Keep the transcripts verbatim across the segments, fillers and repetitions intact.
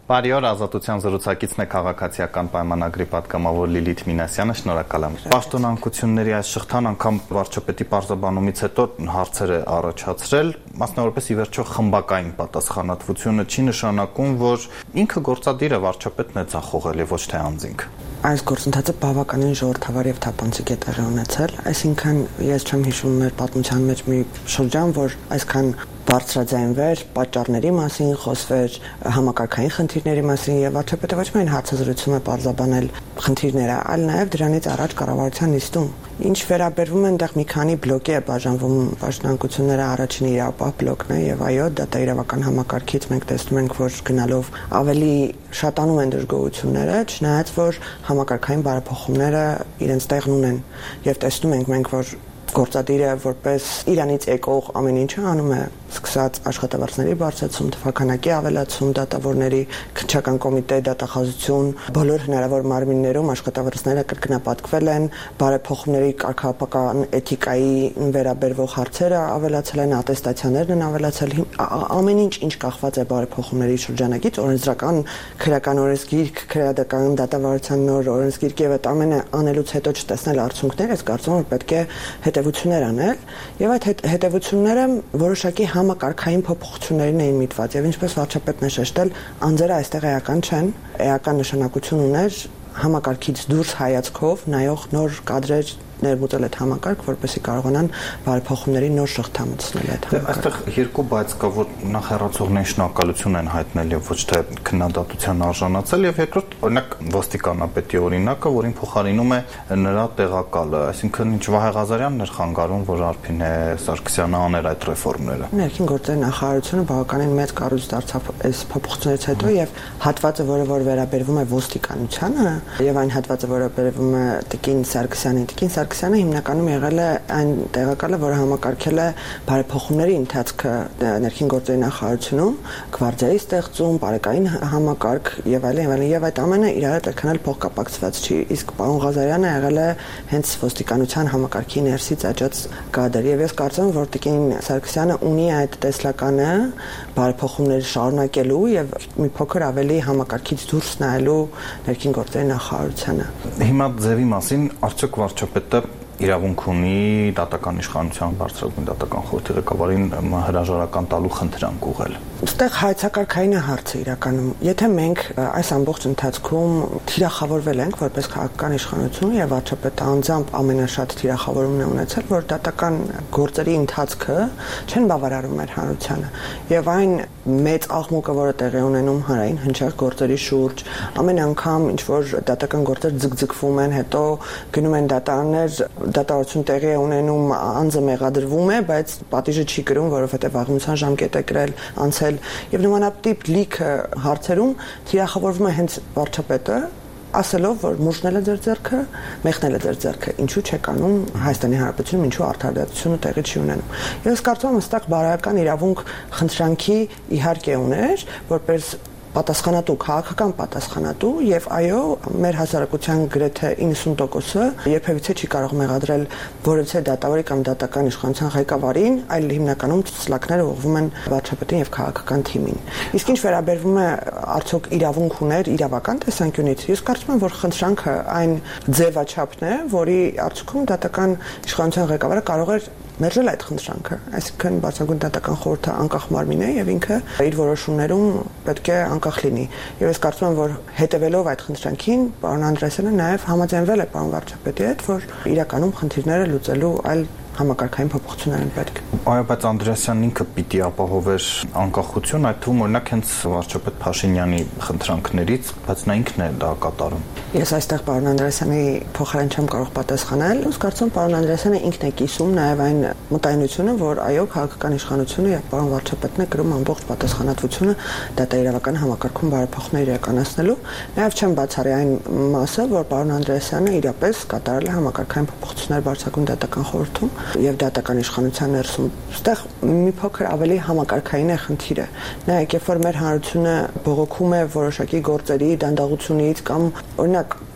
Բարի օր, Ազատության զրուցակիցն է քաղաքացիական պայմանագրի պատգամավոր Լիլիթ Մինասյանը, շնորհակալ եմ։ Պաշտոնանկությունների այս շղթան անգամ վարչապետի պարզաբանումից հետո հարցեր է առաջացրել, մասնավորապես ի վերջո խմբակային պատասխանատվությունը չի նշանակում, որ ինքը գործադիր է, վարչապետն է ձախողել եւ ոչ թե անձինք։ Այս գործընթացը բավականին ժողովրդավար եւ թափանցիկ է տեղի ունեցել, այսինքն ես չեմ հիշում մեր պատմության մեջ մի շրջան, որ այսքան բարձրաձայնվեր պատճառների մասին, խոսվեր համակարգային խնդիրների մասին եւ վարչապետը ոչ միայն հարցազրույցում է պարզաբանել խնդիրները, այլ նաեւ դրանից առաջ կառավարության նիստում։ Ինչ վերաբերվում է այնտեղ մի քանի բլոկի է բաժանվում պաշտոնանկությունները, առաջինը իրավապահ բլոկն է եւ այո, դա իրավական համակարգից մենք տեսնում ենք, որ գնալով ավելի շատանում են դժգոհությունները, չնայած որ համակարգային բարեփոխումները իրենց տեղն ունեն եւ տեսնում ենք մենք, որ գործադիրը որպես իրանից եկող ամեն ինչը անում է, սկսած աշխատավարձների բարձրացում, թվականակի ավելացում, դատավորների քննչական կոմիտե դատախազություն, բոլոր հնարավոր մարմիններում աշխատավարձները կրկնապատկվել են, բարեփոխումների կարգապահական էթիկայի վերաբերվող հարցերը ավելացել են, ատեստացիաներն են ավելացել, ամեն ինչ ինչ կախված է բարեփոխումների շրջանակից, օրենսդրական քրեական օրենսգիրք, քրեական դատավարության նոր օրենսգիրք եւ այդ ամենը անելուց հետո չտեսնել արդյունքներ, ես կարծում եմ պետք է հետևություններ անել եւ այդ հետևությունները որոշակի համակարգային փոփոխություններին էին միտված եւ ինչպես վարչապետն է շեշտել, անձերը այստեղ էական չեն, էական նշանակություն ուներ համակարգից դուրս հայացքով նայող նոր կադրեր ներմուծել այդ համակարգ, որպեսզի կարողանան բարեփոխումների նոր շղթա մտցնել այդ համակարգը։ Այստեղ երկու բայց կա, որ նախ հեռացողներին շնորհակալություն են հայտնել եւ ոչ թե քննադատության արժանացել եւ երկրորդ օրինակ ոստիկանապետի օրինակը, որին փոխարինում է նրա տեղակալը, այսինքն ինչ Վահե Ղազարյանն էր խանգարում, որ Արփինե Սարգսյանը աներ այդ ռեֆորմները։ Ներքին գործերի նախարարությունը բավականին մեծ կառույց դարձավ այս փոփոխություններից հետո եւ հատվածը, որը որ վերաբերվում է ոստիկանությանը եւ այն հատվածը, որը վերաբերվում է Տիկին Սարգսյանին, Տիկին Սարգսյանը հիմնականում եղել է այն տեղակալը, որը համակարգել է բարեփոխումների ընթացքը ներքին գործերի նախարարությունում, գվարդիայի ստեղծում, բարեկային համակարգ եւ այլն եւ այլն եւ այդ ամենը իրար հետ այդքան փոխկապակցված չի, իսկ պարոն Ղազարյանը եղել է հենց ոստիկանության համակարգի ներսից աճած կադր եւ ես կարծում եմ, որ Տիկին Սարգսյանը ունի այդ տեսլականը բարեփոխումների շարունակելու եւ մի փոքր ավելի համակարգից դուրս նայելու ներքին գործերի նախարարությանը։ Հիմա ձևի մասին արդյոք վարչապետը իրավունք ունի դատական իշխանության բարձրագույն դատական խորհրդի ղեկավարին հրաժարական տալու խնդրանք ուղղել։ Այստեղ հայցակարգային է հարցը իրականում։ Եթե մենք այս ամբողջ ընթացքում թիրախավորվել ենք որպես քաղաքական իշխանություն եւ վարչապետը անձամբ ամենաշատ թիրախավորումն է ունեցել, որ դատական գործերի ընթացքը չեն բավարարում մեր հանրությանը եւ այն մեծ աղմուկը, որը տեղի ունենում հանրային հնչեղ գործերի շուրջ, ամեն անգամ ինչ որ դատական գործեր ձգձգվում են, հետո գնում են դատարաններ, դատավարություն տեղի է ունենում, անձը մեղադրվում է, բայց պատիժը չի կրում, որովհետեւ վաղեմության ժամկետ է կրել, անցել եւ նմանատիպ լիքը հարցերում թիրախավորվում է հենց վարչապետը, ասելով, որ մուժնել է ձեր ձեռքը, մեղնել է ձեր ձեռքը, ինչու չեք անում Հայաստանի Հանրապետությունում, ինչու արդարադատությունը տեղի չի ունենում։ Եվ ես կարծում եմ, ըստեղ բարոյական իրավունք խնդրանքի իհարկե ուներ, որպես պատասխանատու, քաղաքական պատասխանատու եւ այո, մեր հասարակության գրեթե իննսուն տոկոսը երբևիցե չի կարող մեղադրել որևէ դատավորի կամ դատական իշխանության ղեկավարին, այլ հիմնականում ցուցակները ուղղվում են վարչապետին եւ քաղաքական թիմին։ Իսկ ինչ վերաբերվում է արդյոք իրավունք ուներ իրավական տեսանկյունից, ես կարծում եմ, որ խնդրանքը այն ձևաչափն է, որի արդյունքում դատական իշխանության ղեկավարը կարող է մերժել այդ խնդրանքը, այսինքն բարձրագույն դատական խորհուրդը անկախ մարմին է եւ ինքը իր որոշումներում պետք է անկախ լինի։ Եվ ես կարծում եմ, որ հետևելով այդ խնդրանքին, պարոն Անդրեասյանը նաեւ համաձայնվել է պարոն վարչապետի հետ, որ իրականում խնդիրները լուծելու այլ համակարգային փոփոխություններ են պետք։ Այո, բայց Անդրեասյանն ինքը պիտի ապահովեր անկախություն, այդ թվում օրինակ հենց վարչապետ Փաշինյանի խնդրանքներից, բայց նա ինքն է դա կատարում։ Ես այստեղ պարոն Անդրեասյանի փոխարեն չեմ կարող պատասխանել, ус կարծում պարոն Անդրեասյանը ինքն է կիսում նաև այն մտայնությունը, որ այո, քաղաքական իշխանությունը եւ պարոն վարչապետն է կրում ամբողջ պատասխանատվությունը դատաիրավական համակարգում բարեփոխումներ իրականացնելու, նաև չեմ բացառի այն մասը, որ պարոն Անդրեասյանը իրապես կատարել է համակարգային փոփոխություններ բարձրագույն դատական խորհրդում եւ դատական իշխանության ներսում։ Այստեղ մի փոքր ավելի համակարգային է խնդիրը։ Նայեք, երբ որ մեր հանրությունը բողոքում է որոշակի գործերի դանդաղությունից կամ օրինակ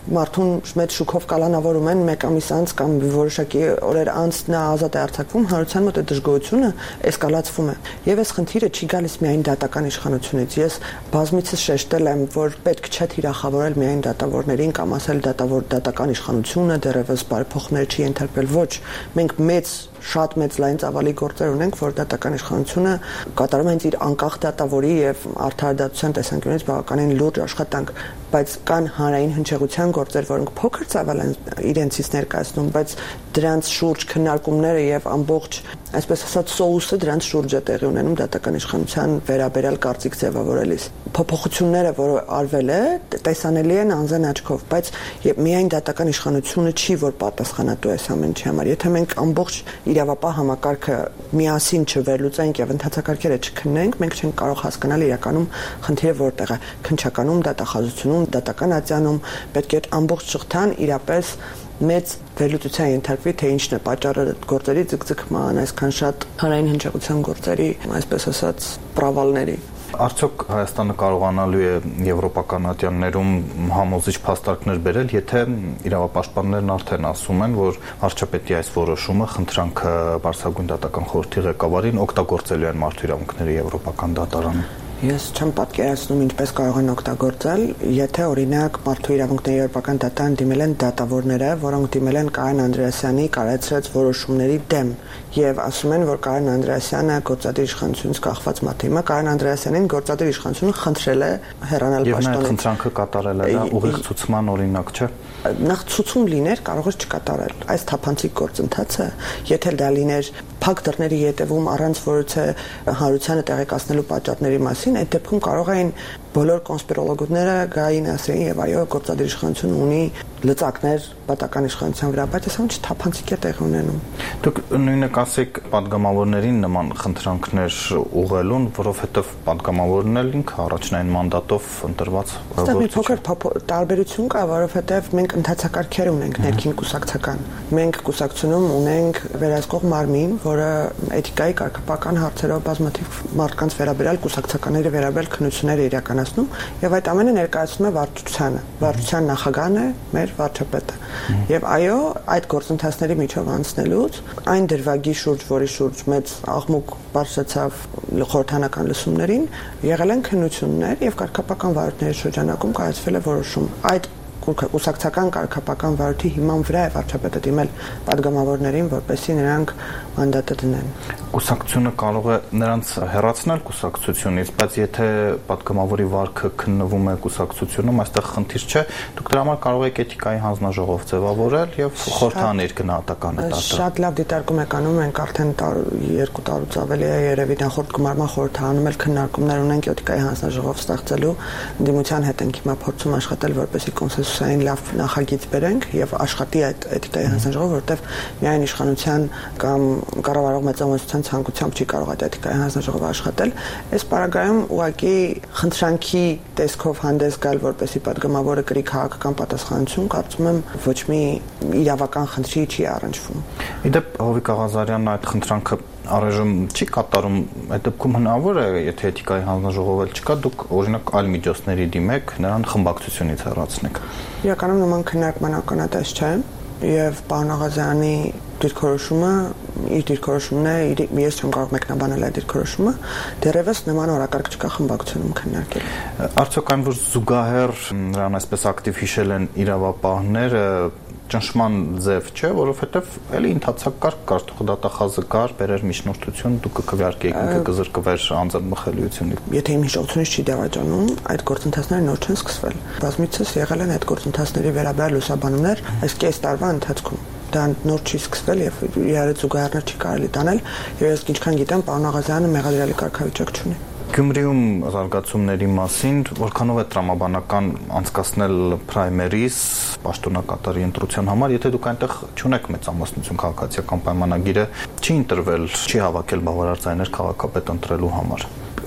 մարդուն մեծ շուկով կալանավորում են մեկ ամիս անց կամ որոշակի օրեր անց նա ազատ է արձակվում, հանրության մոտ է դժգոհությունը էսկալացվում է։ Եվ այս խնդիրը չի գալիս միայն դատական իշխանությունից։ Ես բազմիցս շեշտել եմ, որ պետք չէ թիրախավորել միայն դատավորներին կամ ասել դատավոր դատական իշխանությունը դեռևս բարեփոխումներ չի ենթարկվել։ Ոչ, մենք մեծ շատ մեծ լայն ծավալի գործեր ունենք, որ դատական իշխանությունը կատարում է իր անկախ դատավորի եւ արդարադատության տեսանկյունից բավականին լուրջ աշխատանք, բայց կան հանրային հնչեղության գործեր, որոնք փոքր ծավալ են իրենցից ներկայացնում, բայց դրանց շուրջ քննարկումները եւ ամբողջ, այսպես ասած, սոուսը դրանց շուրջ է տեղի ունենում դատական իշխանության վերաբերյալ կարծիք ձևավորելիս։ Փոփոխությունները, որը արվել է, տեսանելի են անձն աչքով, բայց միայն դատական իշխանությունը չի, որ պատասխանատու է այս ամենի համար։ Եթե մենք ամբողջ իրավապահ համակարգը միասին չվերլուծենք եւ ընդհանցակարգերը չքննենք, մենք չենք կարող հասկանալ իրականում խնդիրը որտեղ է։ Քննչականում, դատախազությունում, դատական ատյանում պետք է ամբողջ շղթան իրապես մեծ վերլուծության ենթարկվի, թե ինչն է պատճառը գործերի ձգձգման, այսքան շատ հանրային հնչեղության գործերի, այսպես ասած, պրավալների։ Արդյոք Հայաստանը կարողանալու է եվրոպական ատյաններում համոզիչ փաստարկներ բերել, եթե իրավապաշտպաններն արդեն ասում են, որ վարչապետի այս որոշումը խնդրանքը Բարձրագույն դատական խորհրդի ղեկավարին օգտագործելու են մարդու իրավունքների եվրոպական դատարանում։ Ես չեմ պատկերացնում ինչպես կարող են օգտագործել, եթե օրինակ մարդու իրավունքների եվրոպական դատարան դիմել են դատավորները, որոնք դիմել են Կարեն Անդրեասյանի կայացրած որոշումների դեմ եւ ասում են, որ Կարեն Անդրեասյանը գործադիր իշխանությունից կախված մատիմը, Կարեն Անդրեասյանին գործադիր իշխանությունը խնդրել է հեռանալ պաշտոնից։ Եվ նա խնդրանքը կատարել է, դա ուղիղ ցուցման օրինակ չէ։ Նախ ցուցում լիներ, կարող էր չկատարել։ Այս թափանցիկ գործընթացը, եթե դա լիներ փակ դռների ետևում առանց որոցը հանրությանը տեղեկացնելու պատճառների մասին, այդ դեպքում կարող էին բոլոր կոնսպիրոլոգները գային ասեին եւ այո, գործադիր իշխանությունը ունի լծակներ պատական իշխանության վրա, բայց այս ամենը թափանցիկ է տեղի ունենում։ Դուք նույնը կասեք պատգամավորներին նման խնդրանքներ ուղղելուն, որովհետեւ պատգամավորն էլ ինքը առաջնային մանդատով ընտրված գործիչ է։ Դա մի փոքր տարբերություն կա, որովհետեւ մենք ընդհանցակարգեր ունենք ներքին կուսակցական։ Մենք կուսակցությունում ունենք վերահսկող մարմին, որը էթիկայի կարգապահական հարցերով բազմաթիվ մարդկանց վերաբերյալ կուսակցականների վերաբերյալ քննություններ իրականացնում եւ այդ ամենը ներկայացնում է վարչությանը։ Վարչության նախագահն է մեր վարչապետը։ Եվ այո, այդ գործընթացների միջով անցնելուց այն դրվագի շուրջ, որի շուրջ մեծ աղմուկ բարձրացավ խորհրդանական լսումներին, եղել են քննություններ եւ կարգապահական վարորդների շրջանակում կայացվել է որոշում։ Այդ կուսակցական կարգապահական վարորդի հիման վրա է վարչապետը դիմել պատգամավորներին, որպեսզի նրանք մանդատը դնեն։ Կուսակցությունը կարող է նրանց հեռացնել կուսակցությունից, բայց եթե պատգամավորի վարքը քննվում է կուսակցությունում, այստեղ խնդիր չէ, դուք դրա համար կարող եք էթիկայի հանձնաժողով ձևավորել եւ խորհրդանիր գնահատականը տալ։ Շատ լավ դիտարկում եք անում, ենք արդեն երկու տարուց ավելի է երևի նախորդ գումարման խորհրդանում էլ քննարկումներ ունենք էթիկայի հանձնաժողով ստեղծելու, դիմության հետ ենք հիմա փորձում աշխատել, որպեսզի կոնսենսուսային լավ նախագիծ բերենք եւ աշխատի այդ էթիկայի հանձնաժողովը, որտեղ միայն իշխանության կամ կառավարող մեծամասնության ցանկությամբ չի կարող այդ էթիկայի հանձնաժողովը աշխատել։ Այս պարագայում ուղղակի խնդրանքի տեսքով հանդես գալ, որպեսզի պատգամավորը կրի քաղաքական պատասխանատվություն, կարծում եմ ոչ մի իրավական խնդրի չի առնչվում։ Իդեպ Հովիկ Աղազարյանն այդ խնդրանքը առայժմ չի կատարում, այդ դեպքում հնարավոր է, եթե էթիկայի հանձնաժողով էլ չկա, դուք օրինակ այլ միջոցների դիմեք, նրան խմբակցությունից հեռացնեք։ Իրականում նման քննարկման ականատես չեմ եւ պարոն Աղազարյանի դիրքորոշումը իր դիրքորոշումն է, ես չեմ կարող մեկնաբանել այդ դիրքորոշումը, դեռևս նման օրակարգ չկա խմբակցությունում քննարկել։ Արդյոք այն, որ զուգահեռ նրան այսպես ակտիվ հիշել են իրավապահները, ճնշման ձև չէ, որովհետև էլի ընթացակ կար, կար դատախազը կար, բերեր միջնորդություն, դուք կքվեարկեիք, ինքը կզրկվեր անձն մխելիությունից։ Եթե իմ հիշողությունից չի դավաճանում, այդ գործընթացները նոր չեն սկսվել։ Բազմիցս եղել են այդ գործընթացների վերաբերյալ լուսաբանումներ այս կես տարվա ընթացքում։ Դա նոր չի սկսվել եւ իրար զուգահեռներ չի կարելի տանել, եւ ես ինչքան գիտեմ, պարոն Աղազարյանը մեղադրյալի կարգավիճակ չունի։ Գյումրիում զարգացումների մասին որքանով է տրամաբանական անցկացնել պրայմերիս պաշտոնակատարի ընտրության համար, եթե դուք այնտեղ չունեք մեծամասնություն քաղաքացիական պայմանագիրը, չի ընտրվել, չի հավաքել բավարար ձայներ քաղաքապետ ընտրելու համար։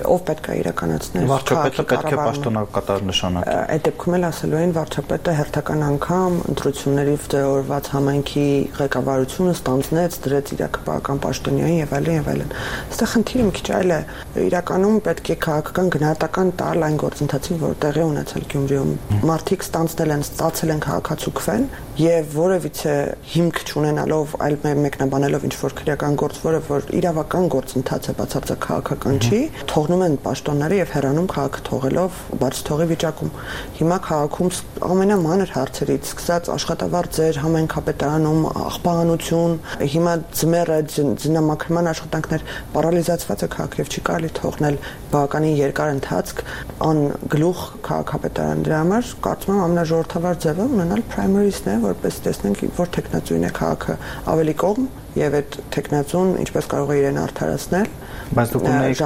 ով պետք է իրականացներ վարչապետը պետք է պաշտոնակատար նշանակի։ Այդ դեպքում էլ ասելու են վարչապետը հերթական անգամ ընտրությունների վճռված համայնքի ղեկավարությունը ստանձնեց, դրեց իր քաղաքական պաշտոնյային եւ այլն եւ այլն։ Այստեղ խնդիրը մի քիչ այլ է։ Իրականում պետք է քաղաքական գնահատական տալ այն գործընթացին, որ տեղի ունեցել Գյումրիում։ Մարդիկ ստանձնել են, ստացել են քաղաքացուկվեն եւ որևիցե հիմք չունենալով, այլ մեկնաբանելով ինչ որ քրեական գործ, որը որ իրավական գործընթաց է, բացարձակ քաղաքական չի, թողնում են պաշտոնները եւ հեռանում քաղաքը թողելով բաց թողի վիճակում։ Հիմա քաղաքում ամենամանր հարցերից սկսած աշխատավարձեր, համայնքապետարանում աղբանություն, հիմա ձմեռը ձնամաքրման աշխատանքներ պարալիզացված է քաղաքը եւ չի կարելի թողնել բավականին երկար ընթացք ան գլուխ քաղաքապետարան։ Դրա համար կարծում եմ ամենաժողովրդավար ձևը ունենալ primaries-ն է, որպես տեսնենք որ տեխնացուին է քաղաքը ավելի կողմ եւ այդ տեխնացուն ինչպես կարող է իրեն արդարացնել։ Բայց դուք ունեիք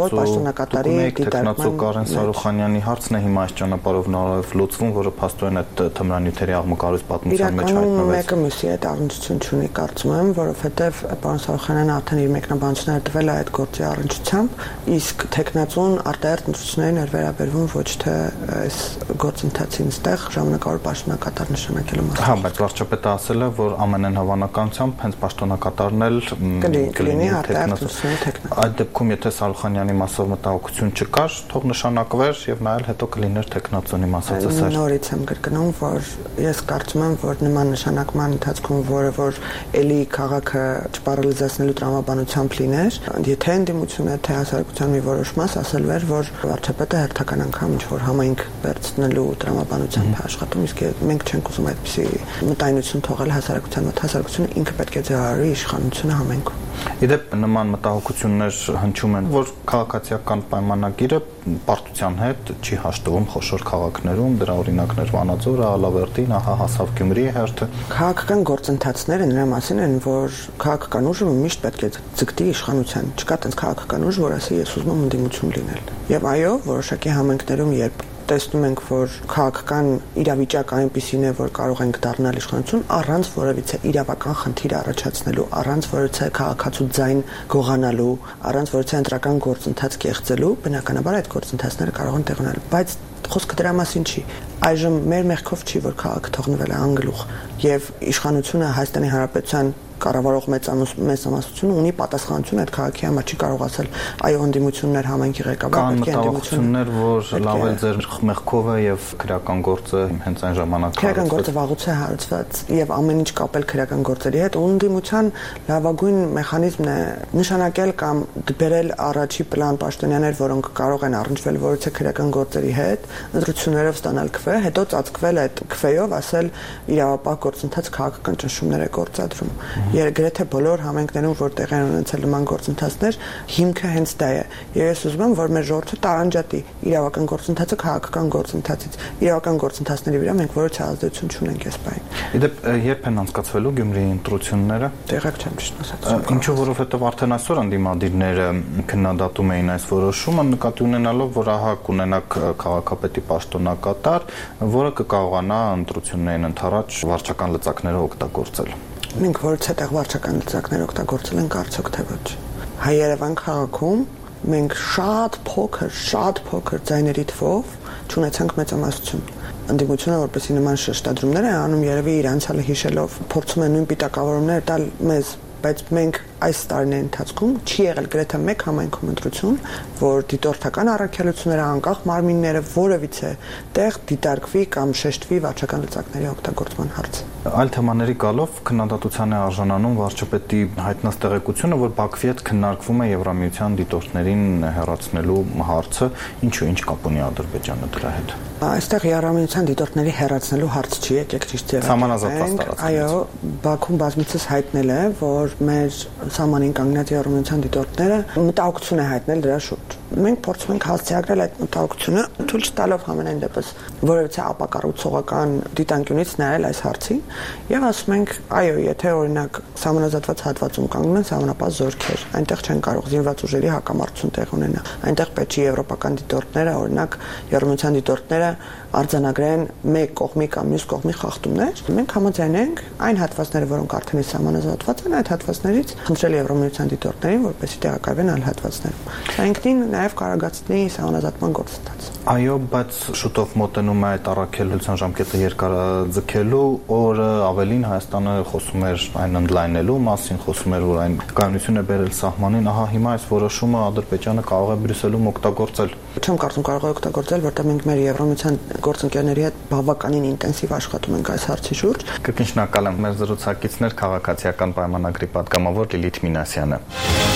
տեխնացու Կարեն Սարուխանյանի հարցն է հիմա այս ճանապարհով նորով լուծվում, որը փաստորեն այդ թմրանյութերի աղմկարույց պատմության մեջ հայտնվեց։ Իրականում մեկը մյուսի հետ առնչություն չունի, կարծում եմ, որովհետեւ պարոն Սարուխանյանը արդեն իր մեկնաբանությունները տվել է այդ գործի առնչությամբ, իսկ տեխնացուն արտահերթ ընտրություններին էր վերաբերվում ոչ թե այս գործընթացին ստեղ ժամանակավոր պաշտոնակատար նշանակելու մասին։ Հա, բայց վարչապետը ասել է, որ ամենայն հավանականությամբ հենց պաշտոնակատարն էլ կլինի տեխնացու։ Այդ դեպքում եթե Սարուխանյանի մասով մտահոգություն չկար, թող նշանակվեր եւ նայել հետո կլիներ տեխնացունի մասով ծեսեր։ Նորից եմ կրկնում, որ ես կարծում եմ, որ նման նշանակման ընթացքում որը որ էլի քաղաքը չպարալիզացնելու տրամաբանությամբ լիներ, եթե ընդդիմությունը թե հասարակության մի որոշ մաս ասել էր, որ վարչապետը հերթական անգամ ինչ որ համայնք վերցնելու տրամաբանությամբ է աշխատում, իսկ մենք չենք ուզում այդպիսի մտայնություն թողել հասարակության մոտ, հասարակությունը ինքը պետք է ձեռարի իշխանությունը համայնքում։ Իդեպ նման մտահոգություններ հնչում են, որ քաղաքացիական պայմանագիրը պարտության հետ չի հաշտվում խոշոր քաղաքներում, դրա օրինակներ Վանաձորը, Ալավերդին, ահա հասավ Գյումրիի հերթը։ Քաղաքական գործընթացները նրա մասին են, որ քաղաքական ուժը միշտ պետք է ձգտի իշխանության։ Չկա տենց քաղաքական ուժ, որ ասի ես ուզում եմ ընդդիմություն լինել։ Եվ այո, որոշակի համայնքներում երբ տեսնում ենք, որ քաղաքական իրավիճակը այնպիսին է, որ կարող ենք դառնալ իշխանություն առանց որևիցե իրավական խնդիր առաջացնելու, առանց որևիցե քաղաքացու ձայն գողանալու, առանց որևիցե ընտրական գործընթաց կեղծելու, բնականաբար այդ գործընթացները կարող են տեղ ունենալ, բայց խոսքը դրա մասին չի։ Այժմ մեր մեղքով չի, որ քաղաքը թողնվել է անգլուխ, եւ իշխանությունը Հայաստանի Հանրապետության կառավարող մեծամասնությունը ունի պատասխանատվություն այդ քաղաքի համար, չի կարող ասել այո ընդդիմություններ համայնքի ղեկավար պետք է ընդդիմություններ, որ լավ է ձեր մեղքով է եւ քրեական գործը հենց այն ժամանակ քրեական գործը վաղուց է հարուցված եւ ամեն ինչ կապել քրեական գործերի հետ, ընդդիմության լավագույն մեխանիզմն է նշանակել կամ դբերել առաջի պլան պաշտոնյաներ, որոնք կարող են առնչվել որևէ քրեական գործերի հետ, ընտրություններով ստանալ քվե, հետո ծածկվել այդ քվեով ասել իրավապահ գործընթաց քաղաքական ճնշումներ է գործադրում։ Երգրեթե բոլոր համայնքներում, որ տեղի են ունեցել նման գործընթացներ, հիմքը հենց դա է։ Եվ ես ուզում եմ, որ մեր ժողովուրդը տարանջատի իրավական գործընթացը քաղաքական գործընթացից։ Իրավական գործընթացների վրա մենք որևէ ազդեցություն չունենք այս բանին։ Իդեպ երբ են անցկացվելու Գյումրիի ընտրությունները։ Տեղակ չեմ ճիշտ ասած։ Ինչու, որովհետև արդեն այսօր անդիմադիրները քննադատում էին այս որոշումը, նկատի ունենալով, որ ահա կունենակ քաղաքապետի պաշտոնակատար, որը կկարողանա ընտրություններին ընդառաջ վարչական լծակները օգտագործել։ Մենք որից հետեղ վարչական լծակներ օգտագործել ենք արդյոք թե ոչ։ Հայ-Երևան քաղաքում մենք շատ փոքր, շատ փոքր ձայների թվով չունեցանք մեծամասնություն։ Ընդդիմությունը որպեսզի նման շեշտադրումներ է անում, երևի իր անցյալը հիշելով փորձում է նույն պիտակավորումները տալ մեզ, բայց մենք այս տարիների ընթացքում չի եղել գրեթե մեկ համայնքում ընտրություն, որ դիտորդական առաքելությունները, անկախ մարմինները որևիցե տեղ դիտարկվի կամ շեշտվի վարչական լծակների օգտագործման հարցը։ Այլ թեմաների գալով քննադատության է արժանանում վարչապետի հայտնած տեղեկությունը, որ Բաքվի հետ քննարկվում է Եվրամիության դիտորդներին հեռացնելու հարցը, ինչու ինչ կապ ունի Ադրբեջանը դրա հետ։ Այստեղ Եվրամիության դիտորդների հեռացնելու հարց չի, եկեք ճիշտ ձևակերպենք։ Այո, Բաքուն բազմիցս հայտնել է, որ մեր սահմանին կանգնած Եվրամիության դիտորդները մտահոգություն է հայտնել դրա շուրջ։ Մենք փորձում ենք հասցեագրել այդ մտահոգությունը, թույլ չտալով համենայն դեպս որևիցե ապակառուցողական դիտանկյունից նայել այս հարցին եւ ասում ենք, այո, եթե օրինակ սահմանազատված հատվածում կանգնեն սահմանապահ զորքեր, այնտեղ չեն կարող զինված ուժերի հակամարտություն տեղ ունենա։ Այնտեղ պետք է եվրոպական դիտորդները, օրինակ Եվրամիության դիտորդները արձանագրեն մեկ կողմի կամ մյուս կողմի խախտումներ։ Մենք համաձայն ենք այն հատվածները, որոնք արդեն սահմանազատված են, այդ հատվածներից խնդրել Եվրամիության դիտորդներին, որպեսզի տեղակայվեն այլ հատվածներում։ Սա ինքնին նաև կարագացնի սահմանազատման գործընթացը։ Այո, բայց շուտով մոտենում է այդ առաքելության ժամկետը երկարաձգելու օրը, ավելին Հայաստանը խոսում էր այն ընդլայնելու մասին, խոսում էր, որ այն կայունություն է բերել սահմանին, ահա հիմա այս որոշումը Ադրբեջանը կարող է Բրյուսելում օգտագործել։ Չեմ կարծում կարող է օգտագործել, որտեղ մենք մեր Եվրոմիության գործընկերների հետ բավականին ինտենսիվ աշխատում ենք այս հարցի շուրջ։ Կրկին շնորհակալ եմ մեր զրուցակիցներ քաղաքացիական պայմանագրի պատգամավոր Լիլիթ Մինասյանը։